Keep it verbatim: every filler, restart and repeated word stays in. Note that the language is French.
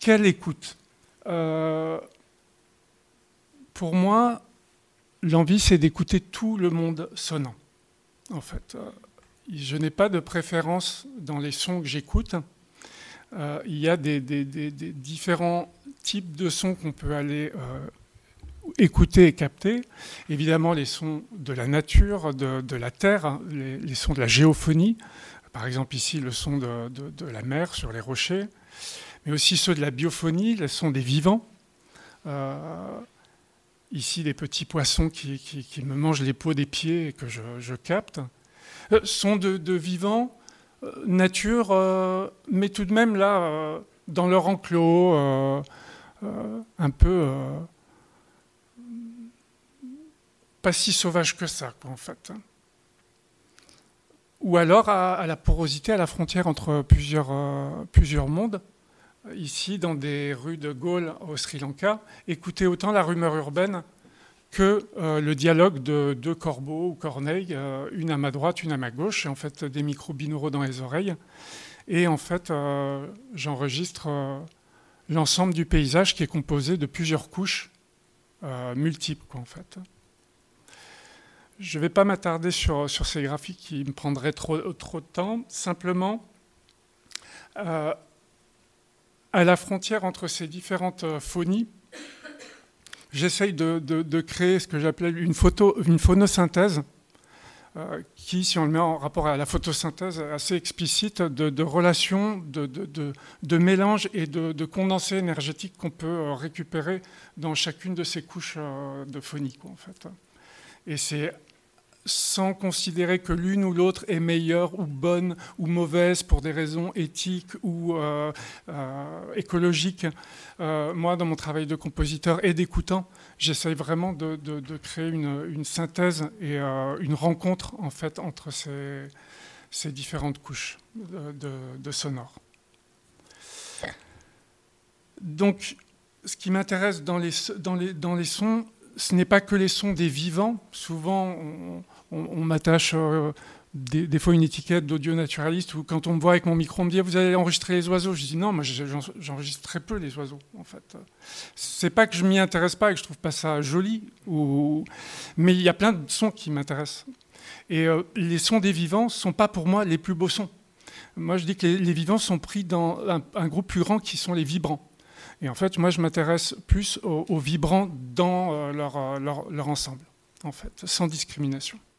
quelle écoute? euh, Pour moi, l'envie, c'est d'écouter tout le monde sonnant, en fait. Je n'ai pas de préférence dans les sons que j'écoute. Euh, il y a des, des, des, des différents types de sons qu'on peut aller euh, écouter et capter. Évidemment, les sons de la nature, de, de la terre, hein, les, les sons de la géophonie. Par exemple, ici, le son de, de, de la mer sur les rochers. Mais aussi ceux de la biophonie, les sons des vivants. Euh, ici, des petits poissons qui, qui, qui me mangent les peaux des pieds et que je, je capte. Euh, sons de, de vivants, euh, nature, euh, mais tout de même là, euh, dans leur enclos, euh, euh, un peu... Euh, pas si sauvage que ça, quoi, en fait. Ou alors à, à la porosité, à la frontière entre plusieurs, euh, plusieurs mondes. Ici, dans des rues de Gaulle au Sri Lanka, écoutez autant la rumeur urbaine que euh, le dialogue de deux corbeaux ou corneilles, euh, une à ma droite, une à ma gauche, et en fait des micros binauraux dans les oreilles. Et en fait, euh, j'enregistre euh, l'ensemble du paysage qui est composé de plusieurs couches euh, multiples, quoi, en fait. Je ne vais pas m'attarder sur, sur ces graphiques qui me prendraient trop, trop de temps. Simplement, euh, à la frontière entre ces différentes phonies, j'essaye de, de, de créer ce que j'appelle une, photo, une phonosynthèse, euh, qui, si on le met en rapport à la photosynthèse, est assez explicite, de, de relations, de, de, de, de mélange et de, de condensés énergétiques qu'on peut récupérer dans chacune de ces couches de phonie, quoi, en fait. Et c'est sans considérer que l'une ou l'autre est meilleure ou bonne ou mauvaise pour des raisons éthiques ou euh, euh, écologiques. Euh, moi, dans mon travail de compositeur et d'écoutant, j'essaye vraiment de, de, de créer une, une synthèse et euh, une rencontre, en fait, entre ces, ces différentes couches de, de, de sonore. Donc, ce qui m'intéresse dans les, dans les, dans les sons, ce n'est pas que les sons des vivants. Souvent, on, on, on m'attache euh, des, des fois une étiquette d'audio naturaliste, ou quand on me voit avec mon micro, on me dit « vous allez enregistrer les oiseaux ». Je dis « non, moi j'enregistre très peu les oiseaux, en fait ». C'est pas que je m'y intéresse pas et que je trouve pas ça joli, ou... mais il y a plein de sons qui m'intéressent. Et euh, les sons des vivants ne sont pas pour moi les plus beaux sons. Moi, je dis que les, les vivants sont pris dans un, un groupe plus grand qui sont les vibrants. Et en fait, moi, je m'intéresse plus aux, aux vibrants dans euh, leur, leur, leur ensemble, en fait, sans discrimination.